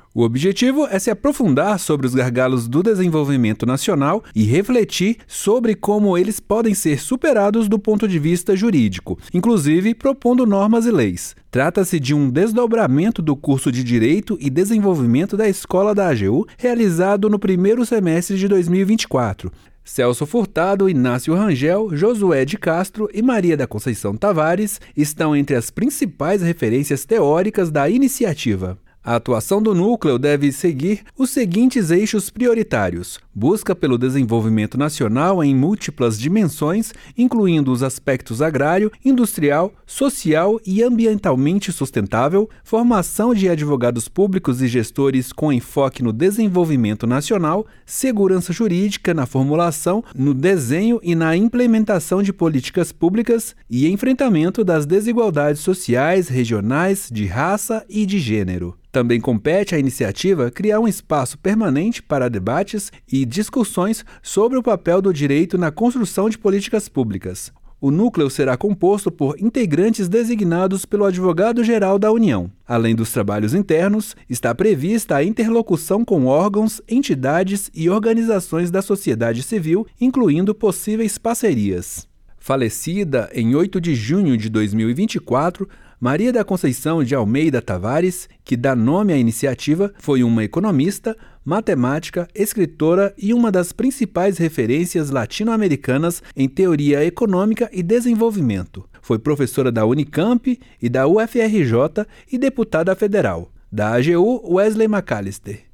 O objetivo é se aprofundar sobre os gargalos do desenvolvimento nacional e refletir sobre como eles podem ser superados do ponto de vista jurídico, inclusive propondo normas e leis. Trata-se de um desdobramento do curso de Direito e Desenvolvimento da Escola da AGU, realizado no primeiro semestre de 2024. Celso Furtado, Inácio Rangel, Josué de Castro e Maria da Conceição Tavares estão entre as principais referências teóricas da iniciativa. A atuação do núcleo deve seguir os seguintes eixos prioritários: busca pelo desenvolvimento nacional em múltiplas dimensões, incluindo os aspectos agrário, industrial, social e ambientalmente sustentável, formação de advogados públicos e gestores com enfoque no desenvolvimento nacional, segurança jurídica na formulação, no desenho e na implementação de políticas públicas e enfrentamento das desigualdades sociais, regionais, de raça e de gênero. Também compete à iniciativa criar um espaço permanente para debates e discussões sobre o papel do direito na construção de políticas públicas. O núcleo será composto por integrantes designados pelo Advogado-Geral da União. Além dos trabalhos internos, está prevista a interlocução com órgãos, entidades e organizações da sociedade civil, incluindo possíveis parcerias. Falecida em 8 de junho de 2024, Maria da Conceição de Almeida Tavares, que dá nome à iniciativa, foi uma economista, matemática, escritora e uma das principais referências latino-americanas em teoria econômica e desenvolvimento. Foi professora da Unicamp e da UFRJ e deputada federal. Da AGU, Wesley McAllister.